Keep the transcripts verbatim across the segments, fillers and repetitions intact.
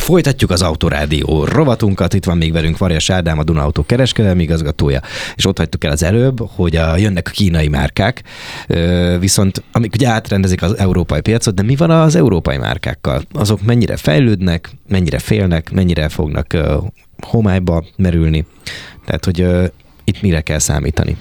Folytatjuk az Autorádió rovatunkat, itt van még velünk Varjas Ádám, a Duna Autó kereskedelmi igazgatója, és ott hagytuk el az előbb, hogy a, jönnek a kínai márkák, viszont amik ugye átrendezik az európai piacot, de mi van az európai márkákkal? Azok mennyire fejlődnek, mennyire félnek, mennyire fognak homályba merülni? Tehát, hogy itt mire kell számítani?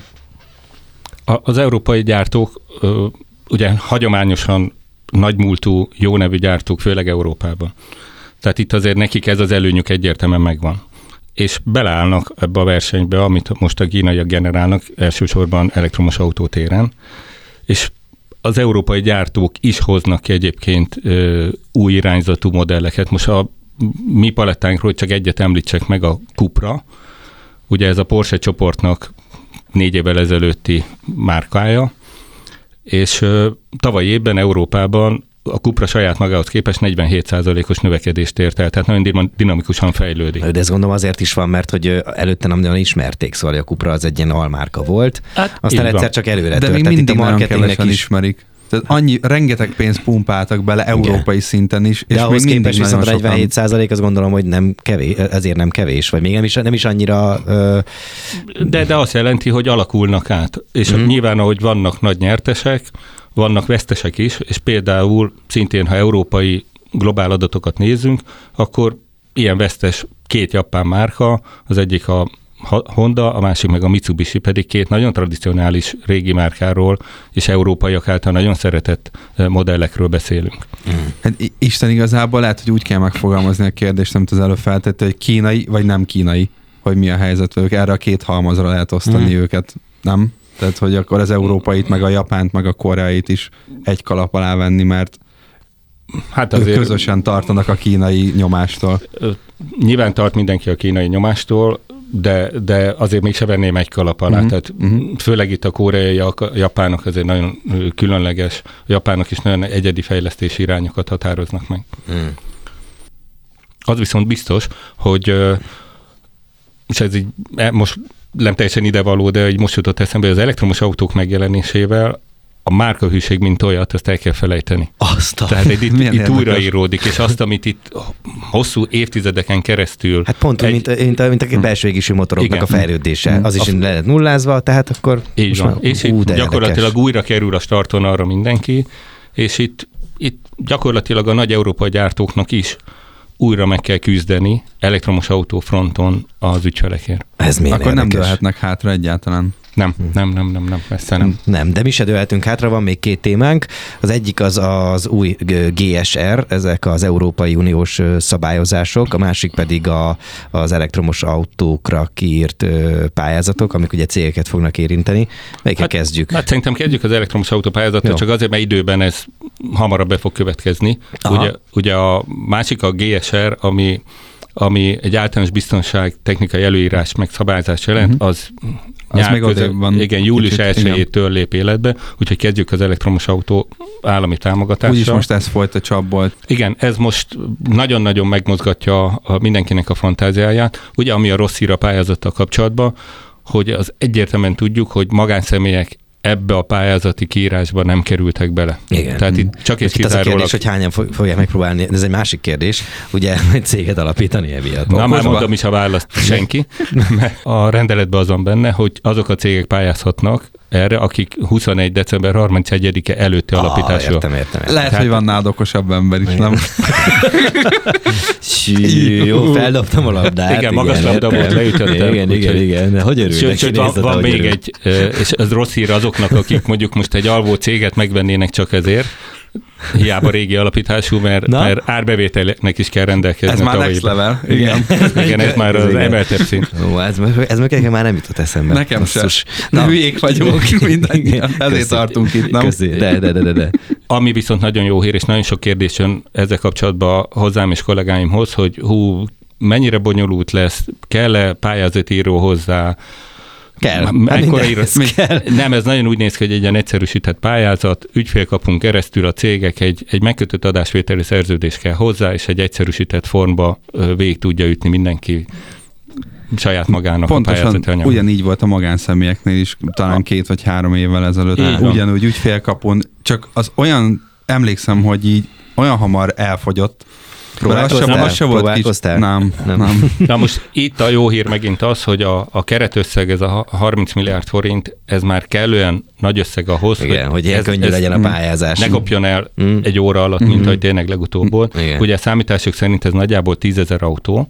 Az európai gyártók ugye hagyományosan nagymúltú, jó nevű gyártók, főleg Európában. Tehát itt azért nekik ez az előnyük egyértelműen megvan. És beleállnak ebbe a versenybe, amit most a kínaiak generálnak, elsősorban elektromos autótéren, és az európai gyártók is hoznak ki egyébként ö, új irányzatú modelleket. Most a mi palettánkról csak egyet említsek meg, a Cupra. Ugye ez a Porsche csoportnak négy évvel ezelőtti márkája, és ö, tavaly évben Európában a Cupra saját magához képest negyvenhét százalékos növekedést ért el, tehát nagyon dinamikusan fejlődik. De ezt gondolom azért is van, mert hogy előtte nem nagyon ismerték, szóval a Cupra az egy ilyen almárka volt, hát, aztán egyszer csak előre tört. De még mindig nagyon kevesen is ismerik. Tehát annyi, rengeteg pénzt pumpáltak bele európai igen. szinten is, és de ahhoz még képest viszont negyvenhét százalék, azt gondolom, hogy nem kevés, ezért nem kevés, vagy még nem is, nem is annyira... Ö... De, de azt jelenti, hogy alakulnak át. És mm. nyilván, ahogy vannak nagy nyertesek, vannak vesztesek is, és például szintén, ha európai globál adatokat nézzünk, akkor ilyen vesztes két japán márka, az egyik a Honda, a másik meg a Mitsubishi, pedig két nagyon tradicionális régi márkáról és európaiak által nagyon szeretett modellekről beszélünk. Mm. Hát Isten igazából lehet, hogy úgy kell megfogalmazni a kérdést, amit az előbb feltette, hogy kínai vagy nem kínai, hogy mi a helyzet velük. Erre a két halmazra lehet osztani mm. őket, nem? Tehát, hogy akkor az európait, meg a japánt, meg a koreait is egy kalap alá venni, mert hát azért közösen tartanak a kínai nyomástól. Nyilván tart mindenki a kínai nyomástól, de, de azért mégse venném egy kalap alá. Uh-huh. Tehát uh-huh. főleg itt a koreai, a japánok azért nagyon különleges, a japánok is nagyon egyedi fejlesztési irányokat határoznak meg. Uh-huh. Az viszont biztos, hogy és ez így most nem teljesen idevaló, de hogy most jutott eszembe, hogy az elektromos autók megjelenésével a márkahűség, mint olyat, ezt el kell felejteni. Azt a... Tehát itt, itt, itt újraíródik, és azt, amit itt hosszú évtizedeken keresztül... Hát pont egy... mint, mint, a, mint a belső égésű motoroknak igen. a fejlődése. Az is a... le lett nullázva, tehát akkor... Így van. Már... És Ú, gyakorlatilag érdekes. Újra kerül a starton arra mindenki, és itt, itt gyakorlatilag a nagy európai gyártóknak is újra meg kell küzdeni elektromos autó fronton az ügyfelekért. Ez Akkor érdekes. Nem dőlhetnek hátra egyáltalán. Nem, nem, nem, nem, nem, messze nem. Nem, de mi se dőlhetünk hátra, van még két témánk. Az egyik az az új gé es er, ezek az Európai Uniós szabályozások, a másik pedig a, az elektromos autókra kiírt pályázatok, amik ugye cégeket fognak érinteni. Melyikkel hát, kezdjük? Hát szerintem kezdjük az elektromos autó pályázattal, csak azért, mert időben ez hamarabb be fog következni. Ugye, ugye a másik a gé es er, ami ami egy általános biztonság technikai előírás meg szabályzás jelent, uh-huh. az nyár közel, van igen, július elsejétől lép életbe, úgyhogy kezdjük az elektromos autó állami támogatással. Úgyis most ez folyt a csapból. Igen, ez most nagyon-nagyon megmozgatja a, mindenkinek a fantáziáját. Ugye, ami a rossz hír a pályázattal kapcsolatban, hogy az egyértelműen tudjuk, hogy magánszemélyek ebbe a pályázati kiírásba nem kerültek bele. Igen. Tehát itt csak és kizárólag... Az a kérdés, hogy hányan fogják megpróbálni, ez egy másik kérdés, ugye egy céget alapítani emiatt. Na, már mondom is a választ, senki. A rendeletben azon benne, hogy azok a cégek pályázhatnak erre, akik huszonegy december harmincegyedike előtti ah, alapításra. Értem, értem, értem. Lehet, Tehát... hogy van nád okosabb ember is, nem? Sű, jó, feldobtam a labdát. Igen, magas labda volt, leütöttem. Igen, igen, igen. Hogy örülnek? Sőt, van, van még örül. egy, és ez rossz hír azoknak, akik mondjuk most egy alvó céget megvennének csak ezért, hiába régi alapítású, mert, mert árbevételnek is kell rendelkezni. Ez már next level. Igen, igen, ez már az emeltebb szint. Ó, ez, ez meg már nem jutott eszembe. Nekem sem. Na, hülyék vagyunk mindannyian. Ezért tartunk itt, nem? De, de, de, de. Ami viszont nagyon jó hír, és nagyon sok kérdés jön ezzel kapcsolatban hozzám és kollégáimhoz, hogy hú, mennyire bonyolult lesz, kell-e pályázatíró hozzá, Kell. Hát ír... kell. Nem, ez nagyon úgy néz ki, hogy egy ilyen egyszerűsített pályázat, ügyfélkapunk keresztül a cégek egy, egy megkötött adásvételi szerződés kell hozzá, és egy egyszerűsített formba végig tudja ütni mindenki saját magának pontosan a pályázati anyagot. Ugyanígy volt a magánszemélyeknél is, talán két vagy három évvel ezelőtt. Így ugyanúgy ügyfélkapon, csak az olyan, emlékszem, hogy így olyan hamar elfogyott, Próbálkoztál? Az se volt Próbálkoztál? Kicsi... Nem, nem. nem. Na most itt a jó hír megint az, hogy a, a keretösszeg, ez a harminc milliárd forint, ez már kellően nagy összeg ahhoz, igen, hogy, hogy ilyen ez, könnyű ez legyen a pályázás. Ne kopjon el mm. egy óra alatt, mint mm. ahogy tényleg legutóbb volt. Igen. Ugye a számítások szerint ez nagyjából tízezer autó.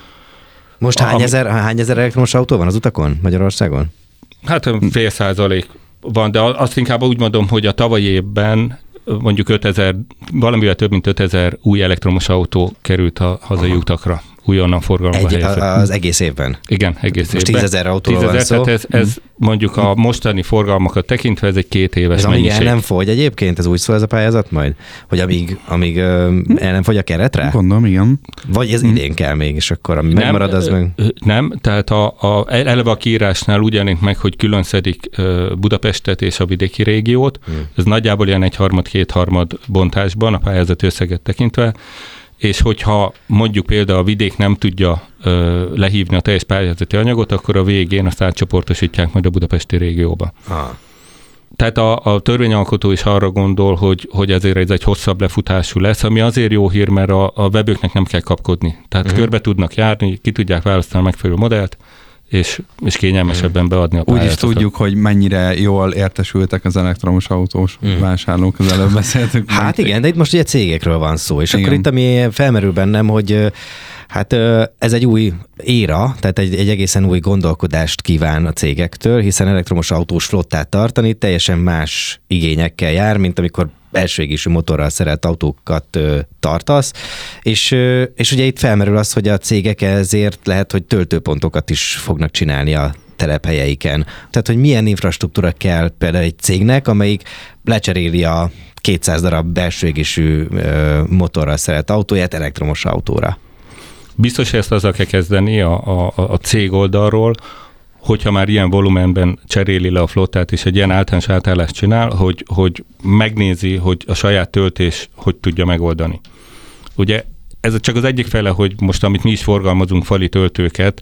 Most hány, a, ezer, hány ezer elektromos autó van az utakon Magyarországon? Hát fél százalék van, de azt inkább úgy mondom, hogy a tavalyi évben mondjuk ötezer, valamivel több mint ötezer új elektromos autó került a hazai Aha. utakra. Újonnan forgalomba helyezett. Az egész évben? Igen, egész Most évben. tízezer autóról van szó. Tehát ez, ez mondjuk a mostani forgalmakat tekintve, ez egy két éves ez mennyiség. Ez amíg el nem fogy egyébként, ez úgy szól ez a pályázat majd? Hogy amíg, amíg ö, el nem fogy a keretre? Gondolom, igen. Vagy ez idén kell még, és akkor ami nem, megmarad, az meg... Nem, tehát a, a, eleve a kiírásnál úgy jelent meg, hogy külön szedik Budapestet és a vidéki régiót. Hmm. Ez nagyjából ilyen egyharmad-kétharmad bontásban a pályázati összeget tekintve. És hogyha mondjuk például a vidék nem tudja ö, lehívni a teljes pályázati anyagot, akkor a végén azt átcsoportosítják majd a budapesti régióba. Ah. Tehát a, a törvényalkotó is arra gondol, hogy, hogy ezért ez egy hosszabb lefutású lesz, ami azért jó hír, mert a, a webőknek nem kell kapkodni. Tehát uh-huh. körbe tudnak járni, ki tudják választani a megfelelő modellt, és, és kényelmesebben beadni a pályázatot. Úgy is tudjuk, hogy mennyire jól értesültek az elektromos autós mm. vásárlók, az előbb beszéltük. Hát igen, de itt most ugye cégekről van szó, és igen. akkor itt ami felmerül bennem, hogy hát ez egy új éra, tehát egy, egy egészen új gondolkodást kíván a cégektől, hiszen elektromos autós flottát tartani teljesen más igényekkel jár, mint amikor belső égésű motorral szerelt autókat ö, tartasz, és, ö, és ugye itt felmerül az, hogy a cégek ezért lehet, hogy töltőpontokat is fognak csinálni a telephelyeiken. Tehát, hogy milyen infrastruktúra kell például egy cégnek, amelyik lecseréli a kétszáz darab belső égésű ö, motorral szerelt autóját elektromos autóra. Biztos, hogy ezt azzal kell kezdeni a, a, a cég oldalról, hogyha már ilyen volumenben cseréli le a flottát, és egy ilyen általános átállást csinál, hogy, hogy megnézi, hogy a saját töltés hogy tudja megoldani. Ugye ez csak az egyik fele, hogy most amit mi is forgalmazunk fali töltőket,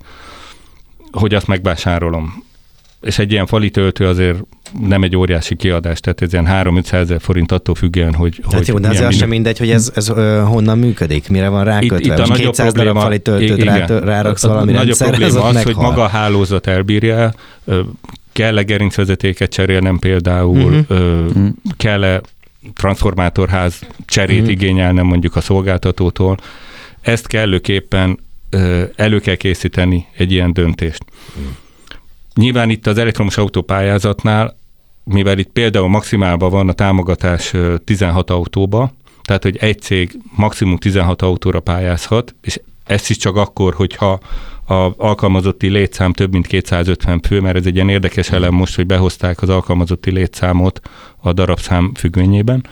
hogy azt megvásárolom. És egy ilyen fali töltő azért nem egy óriási kiadás, tehát ez ilyen három-ötszázezer forint attól függően, hogy... Hát hogy jó, de azért az sem mindegy, hogy ez, ez ö, honnan működik, mire van rákötve. Itt, itt a nagyobb probléma, fali töltőt rá, ráraksz valami nagyobb probléma az, meghal. hogy maga a hálózat elbírja, kell-e gerincvezetéket cserélnem például, uh-huh. kell-e transformátorház cserét uh-huh. igényelnem mondjuk a szolgáltatótól. Ezt kellőképpen elő kell készíteni egy ilyen döntést. Uh-huh. Nyilván itt az elektromos autópályázatnál, mivel itt például maximálban van a támogatás tizenhat autóba, tehát hogy egy cég maximum tizenhat autóra pályázhat, és ez is csak akkor, hogyha az alkalmazotti létszám több mint kétszázötven fő, mert ez egy ilyen érdekes elem most, hogy behozták az alkalmazotti létszámot a darabszám függvényében.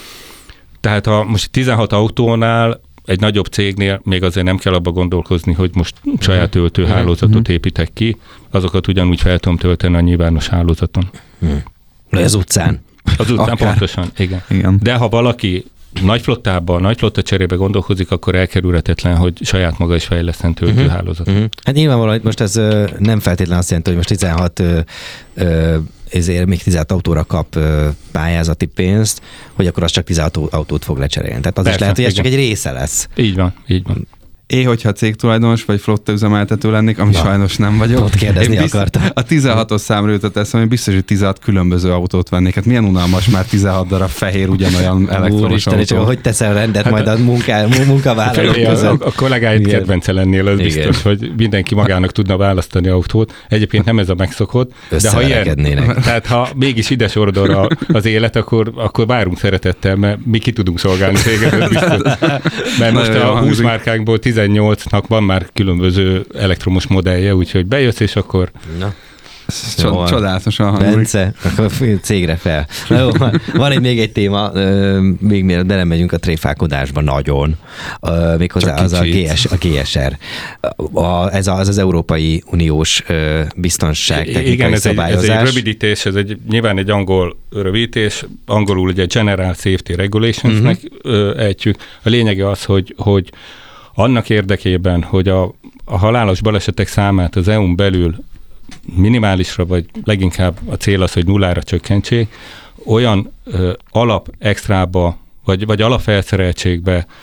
Tehát a, most tizenhat autónál egy nagyobb cégnél még azért nem kell abba gondolkozni, hogy most saját töltőhálózatot építek ki, azokat ugyanúgy fel tudom tölteni a nyilvános hálózaton. Hmm. Az utcán. Az utcán, akár. Pontosan, igen. igen. De ha valaki nagy flottában, nagy flotta cserébe gondolkozik, akkor elkerülhetetlen, hogy saját maga is fejleszten töltőhálózatot. Uh-huh. Hát nyilvánvalóan most ez ö, nem feltétlenül azt jelenti, hogy most tizenhat ö, ö, ezért még tizenhat autóra kap ö, pályázati pénzt, hogy akkor az csak tizenhat autót fog lecserélni. Tehát az Persze, is lehet, hogy ez csak egy része lesz. Így van, így van. Én, hogyha cégtulajdonos vagy flotta üzemeltető lennék, ami Na, sajnos nem vagyok. Ott kérdezni akartam. A tizenhatos számra jutott eszem, hogy biztos, hogy tizenhat különböző autót vennék. Hát milyen unalmas már tizenhat darab fehér ugyanolyan elektromos Úristen, autó. Csak hogy teszel rendet hát majd a munká, munkavállalók között. A, a kollégáid kedvence lennél, az Igen. biztos, hogy mindenki magának tudna választani autót. Egyébként nem ez a megszokott. De ha ilyen, tehát ha mégis ide sordol az élet, akkor, akkor várunk szeretettel, mert mi ki tudunk szolgálni téged, biztos. Mert most a húsz márkánkból tizennyolcnak van már különböző elektromos modellje, úgyhogy bejössz, és akkor... Na. Csod- csodálatosan hangzik. Bence, akkor cégre fel. Na jó, van egy még egy téma, még mielőtt belemegyünk a tréfálkodásba nagyon, méghozzá az a, gé es, a gé es er. A, ez az, az Európai Uniós biztonságtechnikai Igen, ez szabályozás. Egy, ez egy rövidítés, ez egy, nyilván egy angol rövidítés, angolul ugye General Safety Regulationsnek uh-huh. ejtjük. A lényege az, hogy, hogy annak érdekében, hogy a, a halálos balesetek számát az é u-n belül minimálisra, vagy leginkább a cél az, hogy nullára csökkentsék, olyan ö, alap extrába, vagy, vagy alapfelszereltségbe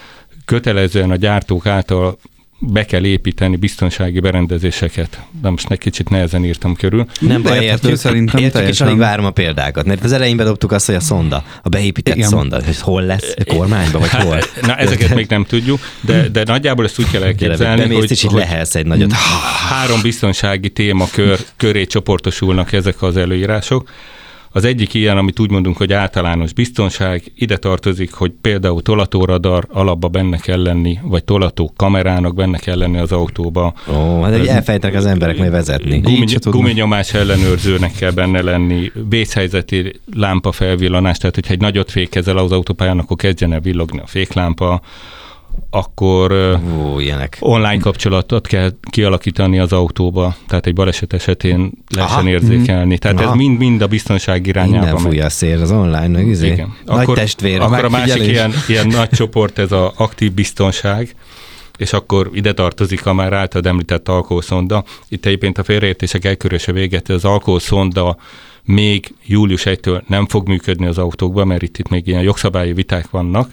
kötelezően a gyártók által be kell építeni biztonsági berendezéseket. De most egy kicsit nehezen írtam körül. Nem baj, értjük, szerintem értjük teljesen. és alig várom a példákat. Mert az elején bedobtuk azt, hogy a szonda, a beépített Igen. szonda. Hogy hol lesz? A kormányban, vagy hol? Na, ezeket még nem tudjuk, de, de nagyjából ezt úgy kell elképzelni, Bemész, hogy, és így hogy lehelsz egy nagyot. három biztonsági témakör köré csoportosulnak ezek az előírások. Az egyik ilyen, amit úgy mondunk, hogy általános biztonság, ide tartozik, hogy például tolatóradar alapba benne kell lenni, vagy tolató kamerának benne kell lenni az autóba. Ó, hát elfejtenek az emberek majd vezetni. Gumi, guminyomás ellenőrzőnek kell benne lenni, vészhelyzeti lámpa felvillanás, tehát hogyha egy nagyot fékezel az autópályán, akkor kezdjen el villogni a féklámpa, akkor Ó, ilyenek. online kapcsolatot kell kialakítani az autóba, tehát egy baleset esetén lehessen érzékelni. Tehát Aha. ez mind-mind a biztonság irányába Innen fújja a szél az online, meg izé. Igen. Nagy Akkor, testvér. akkor a másik megfigyelés. ilyen, ilyen nagy csoport, ez az aktív biztonság, és akkor ide tartozik a már általad említett alkoholszonda. Itt egyébként a félreértések elköröse véget, az alkoholszonda még július elsejétől nem fog működni az autókban, mert itt, itt még ilyen jogszabályi viták vannak.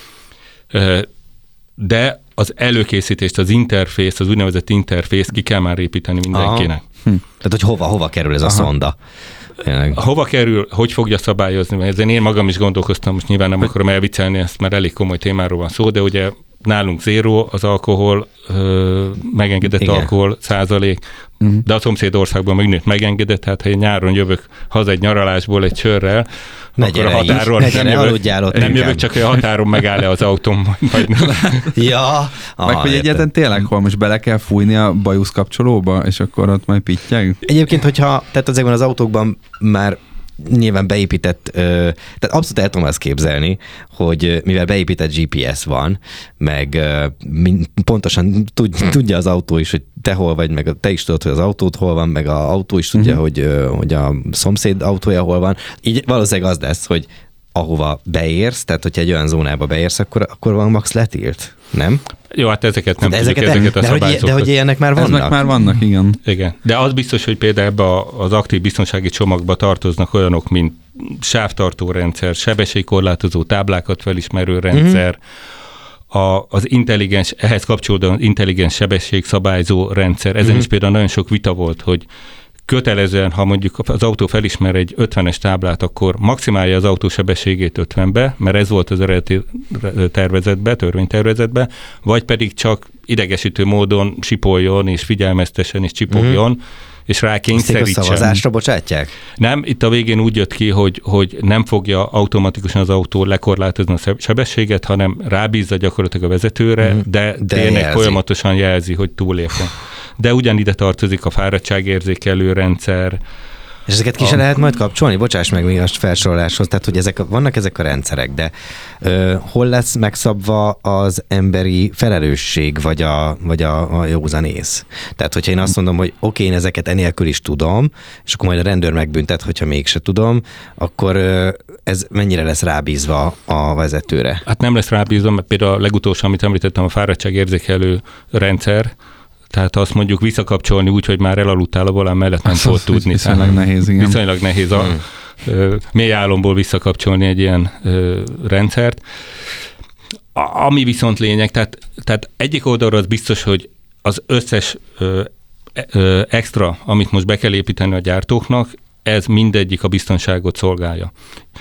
De az előkészítést, az interfész, az úgynevezett interfészt ki kell már építeni mindenkinek. Hm. Tehát, hogy hova, hova kerül ez Aha. a szonda? Tényleg. Hova kerül, hogy fogja szabályozni? Mert ezen én magam is gondolkoztam, most nyilván nem akarom elviccelni ezt, mert elég komoly témáról van szó, de ugye nálunk zéró az alkohol, ö, megengedett Igen. alkohol százalék, uh-huh. de a szomszéd országban megnőtt megengedett, tehát ha én nyáron jövök haza egy nyaralásból egy sörrel, ne akkor a így, határon ne gyere, nem, jövök, ott nem inkább. jövök, csak a határon megáll-e az autóm. Vagy Ja. Meg hogy egyáltalán tényleg, hol most bele kell fújni a bajusz kapcsolóba, és akkor ott majd pittyeg? Egyébként, hogyha, tehát ezekben az autókban már nyilván beépített, ö, tehát abszolút el tudom azt képzelni, hogy mivel beépített gé pé es van, meg ö, min, pontosan tud, tudja az autó is, hogy te hol vagy, meg te is tudod, hogy az autód hol van, meg az autó is tudja, uh-huh. hogy, ö, hogy a szomszéd autója hol van. Így valószínűleg az lesz, hogy ahova beérsz, tehát hogyha egy olyan zónába beérsz, akkor, akkor van max letilt, nem? Jó, hát ezeket nem de tudjuk, ezeket, ezeket a de, hogy, szabályzókat. de hogy ilyenek már vannak? Ezek már vannak, igen. Igen, de az biztos, hogy például ebbe az aktív biztonsági csomagba tartoznak olyanok, mint sávtartó rendszer, sebességkorlátozó táblákat felismerő rendszer, mm-hmm. a, az intelligens, ehhez kapcsolódóan intelligens sebességszabályzó rendszer. Ezen mm-hmm. is például nagyon sok vita volt, hogy kötelezően, ha mondjuk az autó felismer egy ötvenes táblát, akkor maximálja az autó sebességét ötvenbe, mert ez volt az eredeti tervezetbe, törvénytervezetbe, vagy pedig csak idegesítő módon sipoljon, és figyelmeztessen, és csipogjon, mm-hmm. és rá kényszerítsen. A szavazásra bocsátják? Nem, itt a végén úgy jött ki, hogy, hogy nem fogja automatikusan az autó lekorlátozni a sebességet, hanem rábízza gyakorlatilag a vezetőre, mm-hmm. de, de tényleg jelzi. Folyamatosan jelzi, hogy túlépve. De ugyanide tartozik a fáradtságérzékelő rendszer. És ezeket ki a... se lehet majd kapcsolni? Bocsáss meg még a felsoroláshoz, tehát hogy ezek, vannak ezek a rendszerek, de ö, hol lesz megszabva az emberi felelősség, vagy a, vagy a, a józanész? Tehát, hogyha én azt mondom, hogy oké, én ezeket enélkül is tudom, és akkor majd a rendőr megbüntet, hogyha mégse tudom, akkor ö, ez mennyire lesz rábízva a vezetőre? Hát nem lesz rábízva, mert például a legutolsó, amit említettem, a fáradtságérzékelő rendszer, tehát azt mondjuk visszakapcsolni úgy, hogy már elaludtál a volán mellett, nem fogod tudni. Viszonylag nehéz, igen. Viszonylag nehéz a hmm. ö, mély álomból visszakapcsolni egy ilyen ö, rendszert. A, ami viszont lényeg, tehát, tehát egyik oldalról az biztos, hogy az összes ö, ö, extra, amit most be kell építeni a gyártóknak, ez mindegyik a biztonságot szolgálja.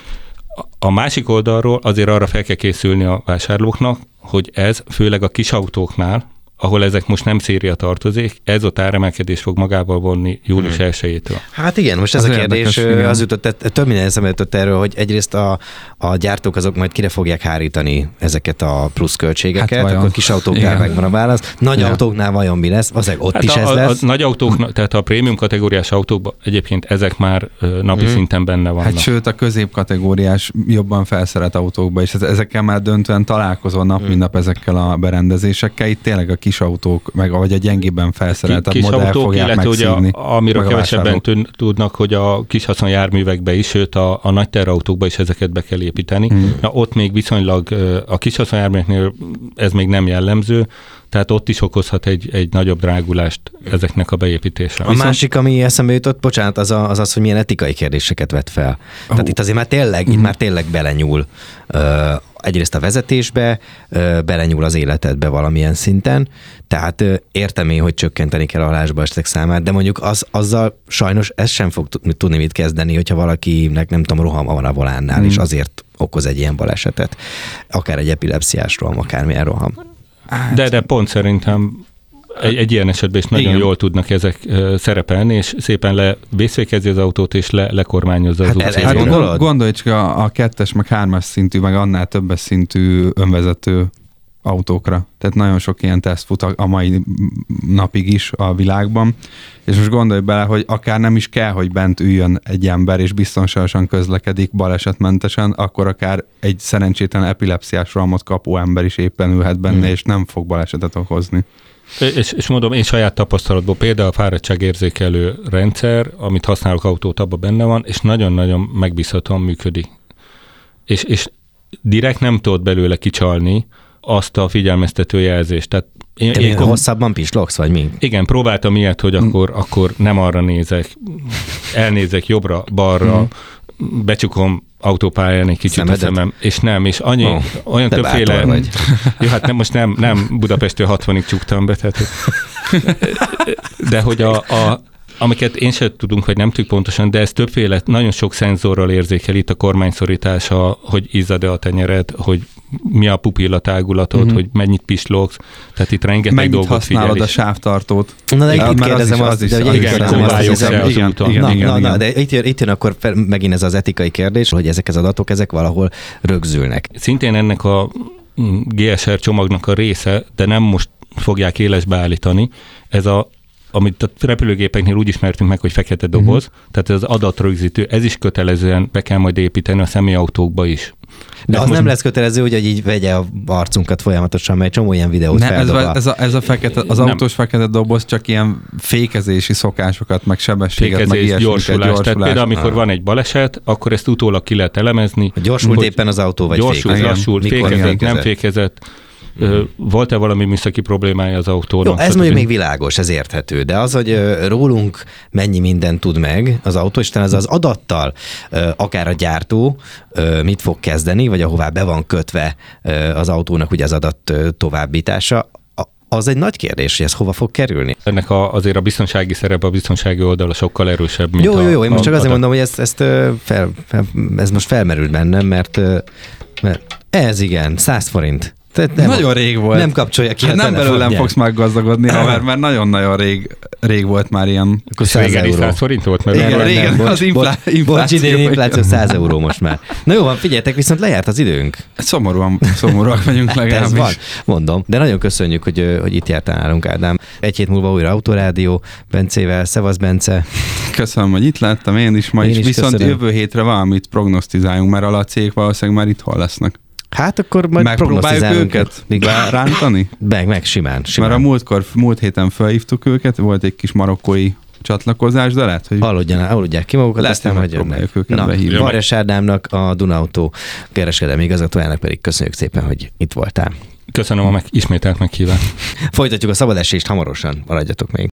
A másik oldalról azért arra fel kell készülni a vásárlóknak, hogy ez főleg a kis autóknál, ahol ezek most nem széria tartozik, ez ott áremelkedés fog magával vonni július hmm. elsejétől. Hát igen, most ez az a kérdés, érdekes, az jutott, több minden eszembe jutott erről, hogy egyrészt a, a gyártók azok majd kire fogják hárítani ezeket a pluszköltségeket, hát akkor kis autóknál megvan a válasz. Nagy ja. autóknál vajon mi lesz? Azek ott hát is a, ez lesz? A, a nagy autóknál, tehát a prémium kategóriás autókban egyébként ezek már napi hmm. szinten benne vannak. Hát sőt, a középkategóriás jobban felszerelt autókban is. Ezekkel már döntően találkozol nap, hmm. mint nap ezekkel a berendezésekkel. Itt tényleg a kis autók, meg ahogy a gyengébben felszerelt kis modell autók, fogják megszívni. Ugye, amiről kevesebben tudnak, hogy a kis haszonjárművekbe is, sőt a, a nagy terautókba is ezeket be kell építeni. Hmm. Na, ott még viszonylag a kis haszonjárműveknél ez még nem jellemző, tehát ott is okozhat egy, egy nagyobb drágulást ezeknek a beépítése. A Viszont... másik, ami eszembe jutott, bocsánat, az, a, az az, hogy milyen etikai kérdéseket vet fel. Oh. Tehát itt azért már tényleg, oh. itt már tényleg belenyúl uh, egyrészt a vezetésbe, belenyúl az életedbe valamilyen szinten, tehát értem én, hogy csökkenteni kell a halálbalesetek számát, de mondjuk az, azzal sajnos ez sem fog tudni mit kezdeni, hogyha valakinek nem tudom, rohama van a volánnál, hmm. és azért okoz egy ilyen balesetet. Akár egy epilepsziás roham, akármilyen roham. De, de pont szerintem egy, egy ilyen esetben is nagyon Igen. jól tudnak ezek uh, szerepelni, és szépen le vészfékezi az autót, és le, lekormányozza az hát utcát. Hát gondolod? Gondolj csak a, a kettes, meg hármas szintű, meg annál többes szintű önvezető autókra. Tehát nagyon sok ilyen teszt fut a mai napig is a világban, és most gondolj bele, hogy akár nem is kell, hogy bent üljön egy ember, és biztonságosan közlekedik balesetmentesen, akkor akár egy szerencsétlen epilepsziás rohamot kapó ember is éppen ülhet benne, hmm. és nem fog balesetet okozni. És, és mondom, én saját tapasztalatból például a fáradtságérzékelő rendszer, amit használok autót, abban benne van, és nagyon-nagyon megbízhatóan működik. És, és direkt nem tudod belőle kicsalni azt a figyelmeztető jelzést. Tehát én, Te én kom- hosszabban pislogsz, vagy mi? Igen, próbáltam ilyet, hogy akkor, mm. akkor nem arra nézek, elnézek jobbra, balra, mm. becsukom autópályán egy kicsit Szemedet? a szemem, és nem, és annyi, oh, olyan többféle... Vagy. Jó, hát nem, most nem, nem Budapestről hatvanig csuktam be, tehát, de hogy a, a amiket én sem tudunk, vagy nem tudjuk pontosan, de ez többféle, nagyon sok szenzorral érzékel itt a kormányszorítása, hogy izzad-e a tenyered, hogy mi a pupillatágulatod, mm-hmm. hogy mennyit pislogsz, tehát itt rengeteg mennyit dolgot használod figyel. a sávtartót. Na, de itt kérdezem azt, az de hogy igen, kombáljuk-e az úton. Na, na, na, de itt jön, itt jön akkor fel, megint ez az etikai kérdés, hogy ezek az adatok, ezek valahol rögzülnek. Szintén ennek a gé es er csomagnak a része, de nem most fogják élesbe állítani, ez a amit a repülőgépeknél úgy ismertünk meg, hogy fekete doboz, uh-huh. tehát ez az adatrögzítő, ez is kötelezően be kell majd építeni a személyautókba is. De ez az nem lesz kötelező, hogy így vegye a arcunkat folyamatosan, mert csomó ilyen videót ne, feldob. Ez, ez, a, ez a fekete, az nem. autós fekete doboz csak ilyen fékezési szokásokat, meg sebességet, Fékezés, meg ilyesmiket, gyorsulás. gyorsulás. Tehát például, amikor ah. van egy baleset, akkor ezt utólag ki lehet elemezni. Gyorsult éppen az autó, vagy gyorsult, fékezett? Gyorsult, fékezett, nem fékezett. Volt-e valami műszaki problémája az autónak? Jó, ez mondjuk még világos, ez érthető, de az, hogy rólunk mennyi mindent tud meg az autó, és az az adattal akár a gyártó mit fog kezdeni, vagy ahová be van kötve az autónak ugye az adat továbbítása, az egy nagy kérdés, hogy ez hova fog kerülni. Ennek a, azért a biztonsági szerepe, a biztonsági oldala sokkal erősebb, mint jó, a... Jó, jó, én most csak a, azért mondom, hogy ezt, ezt fel, fel, ez most felmerült bennem, mert, mert ez igen, száz forint. Nem, nagyon rég volt. Nem kapcsolja ki hát a nem belőlem fogsz meggazdagodni, haver, mert nagyon-nagyon rég, rég volt már ilyen. Akkor száz, száz forint volt? Mert igen, régen nem, bocs, az inflá- bocs, infláció. Bocs, idén infláció száz euró most már. Na jó van, figyeljetek, viszont lejárt az időnk. Szomorúan, szomorúak vagyunk legalábbis. Ez van, mondom. De nagyon köszönjük, hogy, hogy itt jártál nálunk, Ádám. Egy hét múlva újra Autorádió Bencével. Szevasz, Bence. Köszönöm, hogy itt láttam én is ma én is, is viszont köszönöm. Jövő hétre valamit prognosztizáljunk, mert a lacék valószínűleg már itthon lesznek. Hát akkor majd megpróbáljuk őket rántani? Meg, meg simán, simán. Mert a múltkor, múlt héten felhívtuk őket, volt egy kis marokkói csatlakozás, de lehet, hogy... Hallodjanak, hallodják ki magukat, aztán majd jönnek. Na, Varjas Ádámnak, a Dunautó kereskedelmi igazgatójának pedig köszönjük szépen, hogy itt voltál. Köszönöm a meg, ismételt meghívást. Folytatjuk a szabad esést hamarosan, maradjatok még.